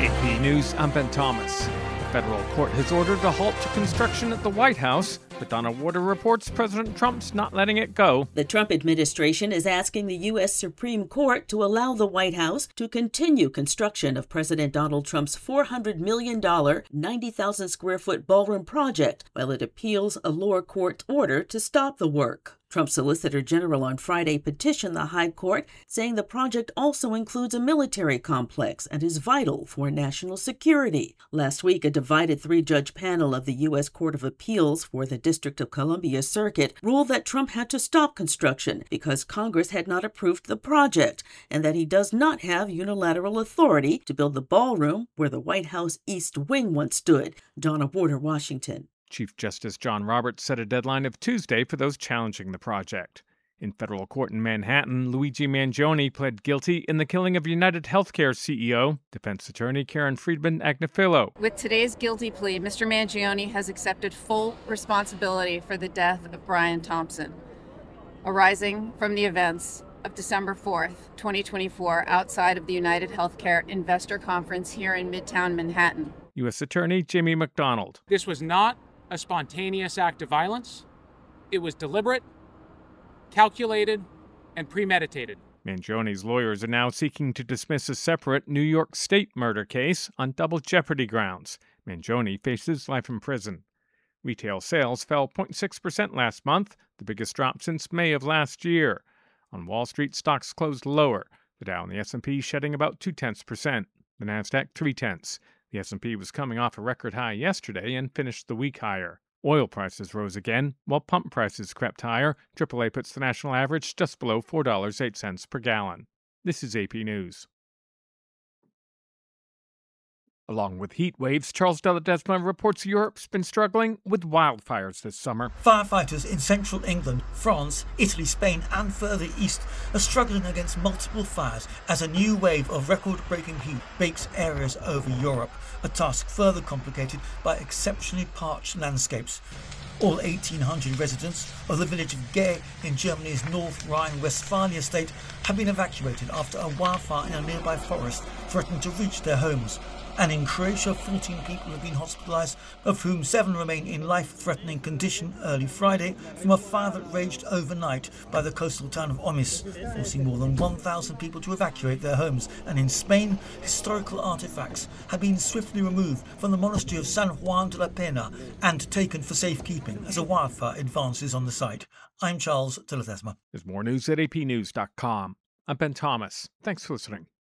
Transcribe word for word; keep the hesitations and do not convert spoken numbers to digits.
A P News, I'm Ben Thomas. The federal court has ordered a halt to construction at the White House, but Donna Warder reports President Trump's not letting it go. The Trump administration is asking the U S Supreme Court to allow the White House to continue construction of President Donald Trump's four hundred million dollars, ninety thousand square foot ballroom project while it appeals a lower court order to stop the work. Trump's Solicitor General on Friday petitioned the High Court, saying the project also includes a military complex and is vital for national security. Last week, a divided three-judge panel of the U S Court of Appeals for the District of Columbia Circuit ruled that Trump had to stop construction because Congress had not approved the project, and that he does not have unilateral authority to build the ballroom where the White House East Wing once stood. Donna Warder, Washington. Chief Justice John Roberts set a deadline of Tuesday for those challenging the project. In federal court in Manhattan, Luigi Mangione pled guilty in the killing of United Healthcare C E O, defense attorney Karen Friedman Agnifilo. With today's guilty plea, Mister Mangione has accepted full responsibility for the death of Brian Thompson, arising from the events of December fourth, twenty twenty-four, outside of the United Healthcare Investor Conference here in Midtown Manhattan. U S Attorney Jamie McDonald. This was not a spontaneous act of violence. It was deliberate, calculated, and premeditated. Mangione's lawyers are now seeking to dismiss a separate New York State murder case on double jeopardy grounds. Mangione faces life in prison. Retail sales fell zero point six percent last month, the biggest drop since May of last year. On Wall Street, stocks closed lower. The Dow and the S and P shedding about two-tenths percent. The Nasdaq three-tenths. The S and P was coming off a record high yesterday and finished the week higher. Oil prices rose again, while pump prices crept higher. triple A puts the national average just below four dollars and eight cents per gallon. This is A P News. Along with heat waves, Charles de Ledesma reports Europe's been struggling with wildfires this summer. Firefighters in central England, France, Italy, Spain and further east are struggling against multiple fires as a new wave of record-breaking heat bakes areas over Europe, a task further complicated by exceptionally parched landscapes. All eighteen hundred residents of the village of Gay in Germany's North Rhine-Westphalia state have been evacuated after a wildfire in a nearby forest threatened to reach their homes. And in Croatia, fourteen people have been hospitalised, of whom seven remain in life-threatening condition early Friday from a fire that raged overnight by the coastal town of Omis, forcing more than one thousand people to evacuate their homes. And in Spain, historical artefacts have been swiftly removed from the monastery of San Juan de la Pena and taken for safekeeping as a wildfire advances on the site. I'm Charles de Ledesma. There's more news at A P news dot com. I'm Ben Thomas. Thanks for listening.